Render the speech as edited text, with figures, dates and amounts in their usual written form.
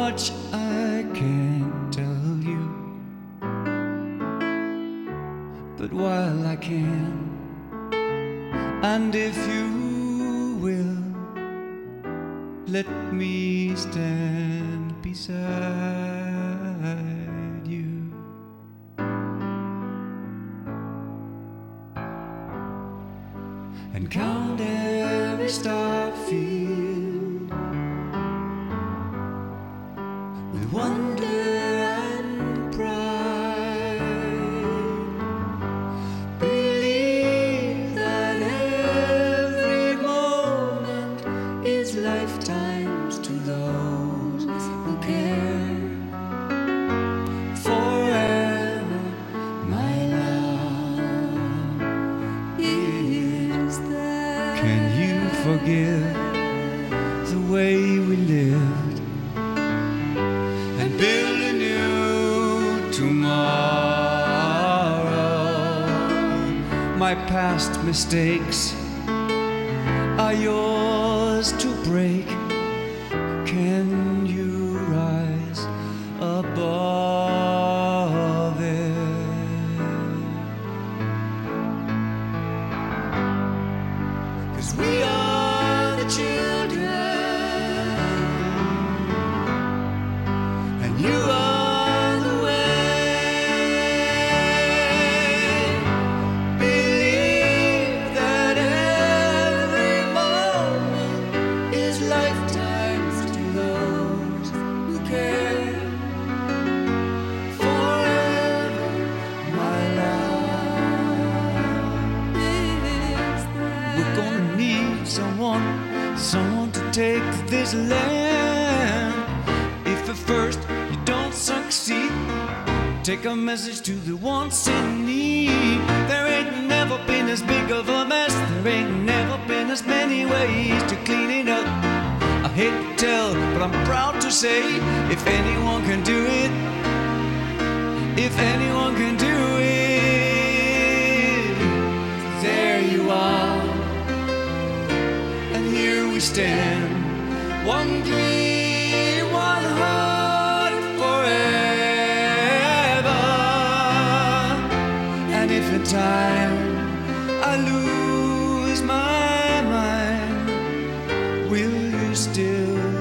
much I can't tell you, but while I can, and if you will, let me stand beside you. And count every star field with wonder and pride. Believe that every moment is lifetimes to those who care. Forever, my love is there. Can you forgive the way we lived and build a new tomorrow? My past mistakes are yours to break. Can you rise above it? 'Cause we are the children, and you are the way. Believe that every moment is lifetimes to those who care. Forever, my love is there. We're gonna need someone to take this land. If at first you don't succeed, take a message to the ones in need. There ain't never been as big of a mess. There ain't never been as many ways to clean it up. I hate to tell, but I'm proud to say, if anyone can do it, if anyone can do it, there you are, and here we stand. One dream, one heart, forever. And if in time I lose my mind, will you still